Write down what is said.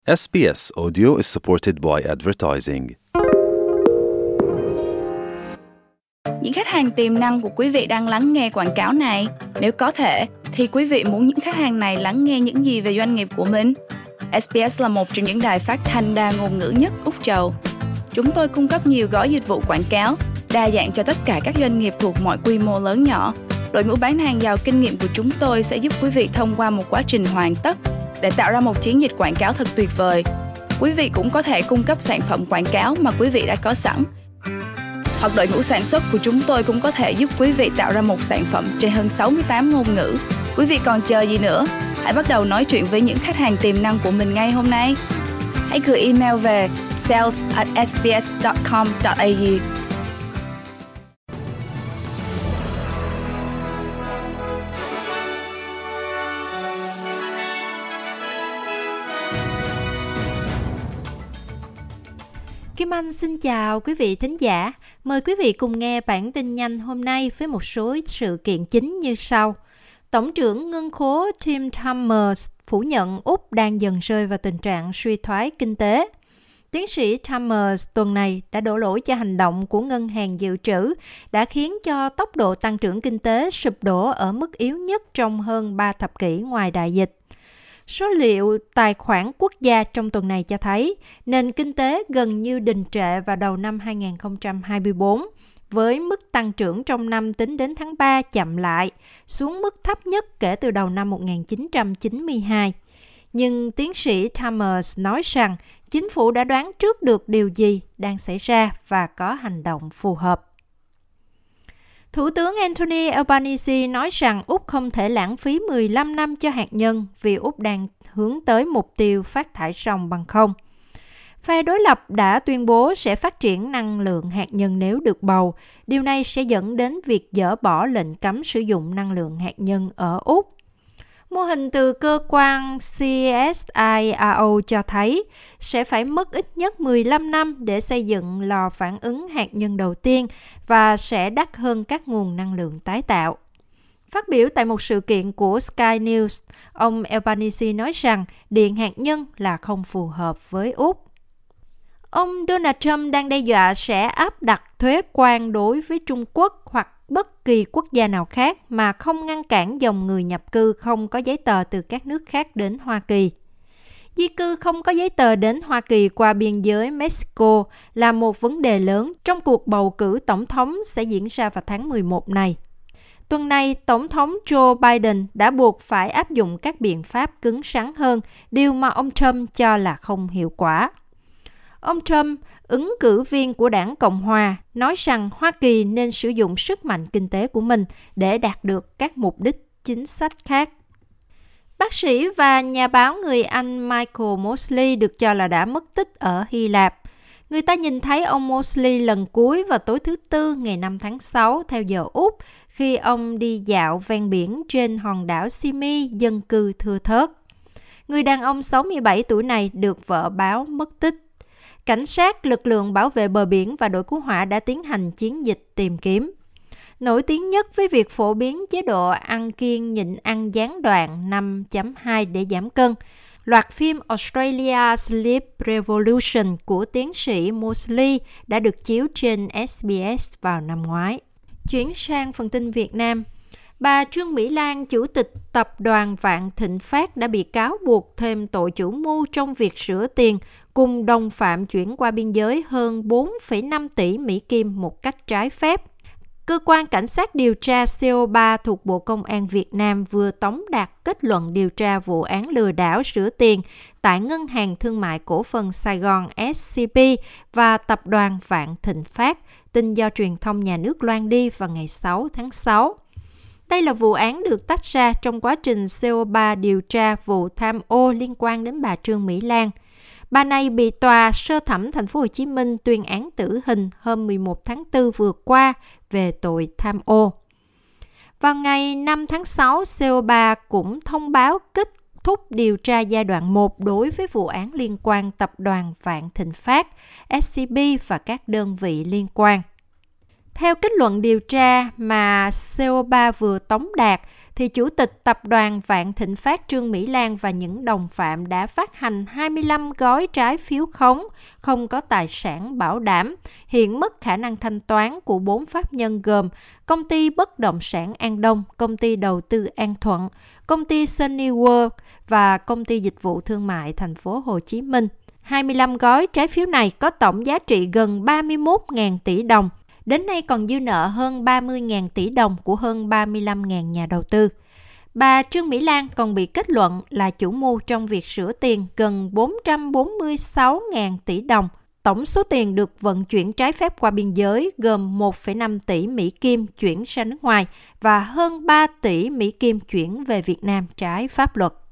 SBS Audio is supported by advertising. Những khách hàng tiềm năng của quý vị đang lắng nghe quảng cáo này. Nếu có thể, thì quý vị muốn những khách hàng này lắng nghe những gì về doanh nghiệp của mình? SBS là một trong những đài phát thanh đa ngôn ngữ nhất Úc Châu. Chúng tôi cung cấp nhiều gói dịch vụ quảng cáo, đa dạng cho tất cả các doanh nghiệp thuộc mọi quy mô lớn nhỏ. Đội ngũ bán hàng giàu kinh nghiệm của chúng tôi sẽ giúp quý vị thông qua một quá trình hoàn tất để tạo ra một chiến dịch quảng cáo thật tuyệt vời. Quý vị cũng có thể cung cấp sản phẩm quảng cáo mà quý vị đã có sẵn. Hoặc đội ngũ sản xuất của chúng tôi cũng có thể giúp quý vị tạo ra một sản phẩm trên hơn 68 ngôn ngữ. Quý vị còn chờ gì nữa? Hãy bắt đầu nói chuyện với những khách hàng tiềm năng của mình ngay hôm nay. Hãy gửi email về sales@sbs.com.au. Kim Anh xin chào quý vị thính giả. Mời quý vị cùng nghe bản tin nhanh hôm nay với một số sự kiện chính như sau. Tổng trưởng ngân khố Tim Chalmers phủ nhận Úc đang dần rơi vào tình trạng suy thoái kinh tế. Tiến sĩ Chalmers tuần này đã đổ lỗi cho hành động của Ngân hàng Dự trữ đã khiến cho tốc độ tăng trưởng kinh tế sụp đổ ở mức yếu nhất trong hơn 3 thập kỷ ngoài đại dịch. Số liệu tài khoản quốc gia trong tuần này cho thấy nền kinh tế gần như đình trệ vào đầu năm 2024, với mức tăng trưởng trong năm tính đến tháng 3 chậm lại, xuống mức thấp nhất kể từ đầu năm 1992. Nhưng tiến sĩ Chalmers nói rằng chính phủ đã đoán trước được điều gì đang xảy ra và có hành động phù hợp. Thủ tướng Anthony Albanese nói rằng Úc không thể lãng phí 15 năm cho hạt nhân vì Úc đang hướng tới mục tiêu phát thải ròng bằng không. Phe đối lập đã tuyên bố sẽ phát triển năng lượng hạt nhân nếu được bầu. Điều này sẽ dẫn đến việc dỡ bỏ lệnh cấm sử dụng năng lượng hạt nhân ở Úc. Mô hình từ cơ quan CSIRO cho thấy sẽ phải mất ít nhất 15 năm để xây dựng lò phản ứng hạt nhân đầu tiên và sẽ đắt hơn các nguồn năng lượng tái tạo. Phát biểu tại một sự kiện của Sky News, ông Albanese nói rằng điện hạt nhân là không phù hợp với Úc. Ông Donald Trump đang đe dọa sẽ áp đặt thuế quan đối với Trung Quốc hoặc bất kỳ quốc gia nào khác mà không ngăn cản dòng người nhập cư không có giấy tờ từ các nước khác đến Hoa Kỳ. Di cư không có giấy tờ đến Hoa Kỳ qua biên giới Mexico là một vấn đề lớn trong cuộc bầu cử tổng thống sẽ diễn ra vào tháng 11 này. Tuần này, Tổng thống Joe Biden đã buộc phải áp dụng các biện pháp cứng rắn hơn, điều mà ông Trump cho là không hiệu quả. Ông Trump, ứng cử viên của đảng Cộng hòa, nói rằng Hoa Kỳ nên sử dụng sức mạnh kinh tế của mình để đạt được các mục đích chính sách khác. Bác sĩ và nhà báo người Anh Michael Mosley được cho là đã mất tích ở Hy Lạp. Người ta nhìn thấy ông Mosley lần cuối vào tối thứ Tư ngày 5 tháng 6 theo giờ Úc khi ông đi dạo ven biển trên hòn đảo Simi dân cư thưa thớt. Người đàn ông 67 tuổi này được vợ báo mất tích. Cảnh sát, lực lượng bảo vệ bờ biển và đội cứu hỏa đã tiến hành chiến dịch tìm kiếm. Nổi tiếng nhất với việc phổ biến chế độ ăn kiêng nhịn ăn gián đoạn 5.2 để giảm cân, loạt phim Australia Sleep Revolution của tiến sĩ Mosley đã được chiếu trên SBS vào năm ngoái. Chuyển sang phần tin Việt Nam. Bà Trương Mỹ Lan, chủ tịch tập đoàn Vạn Thịnh Phát đã bị cáo buộc thêm tội chủ mưu trong việc rửa tiền cùng đồng phạm chuyển qua biên giới hơn 4,5 tỷ Mỹ Kim một cách trái phép. Cơ quan Cảnh sát điều tra CO3 thuộc Bộ Công an Việt Nam vừa tống đạt kết luận điều tra vụ án lừa đảo rửa tiền tại Ngân hàng Thương mại Cổ phần Sài Gòn SCB và Tập đoàn Vạn Thịnh Phát, tin do truyền thông nhà nước loan đi vào ngày 6 tháng 6. Đây là vụ án được tách ra trong quá trình CO3 điều tra vụ tham ô liên quan đến bà Trương Mỹ Lan. Bà này bị tòa sơ thẩm thành phố Hồ Chí Minh tuyên án tử hình hôm 11 tháng 4 vừa qua về tội tham ô. Vào ngày 5 tháng 6, CO3 cũng thông báo kết thúc điều tra giai đoạn 1 đối với vụ án liên quan tập đoàn Vạn Thịnh Phát, SCB và các đơn vị liên quan. Theo kết luận điều tra mà CO3 vừa tống đạt, thì Chủ tịch Tập đoàn Vạn Thịnh Phát Trương Mỹ Lan và những đồng phạm đã phát hành 25 gói trái phiếu khống, không có tài sản bảo đảm, hiện mất khả năng thanh toán của 4 pháp nhân gồm Công ty Bất động sản An Đông, Công ty Đầu tư An Thuận, Công ty Sunny World và Công ty Dịch vụ Thương mại Thành phố Hồ Chí Minh. 25 gói trái phiếu này có tổng giá trị gần 31.000 tỷ đồng. Đến nay còn dư nợ hơn 30.000 tỷ đồng của hơn 35.000 nhà đầu tư. Bà Trương Mỹ Lan còn bị kết luận là chủ mưu trong việc rửa tiền gần 446.000 tỷ đồng. Tổng số tiền được vận chuyển trái phép qua biên giới gồm 1,5 tỷ Mỹ Kim chuyển ra nước ngoài và hơn 3 tỷ Mỹ Kim chuyển về Việt Nam trái pháp luật.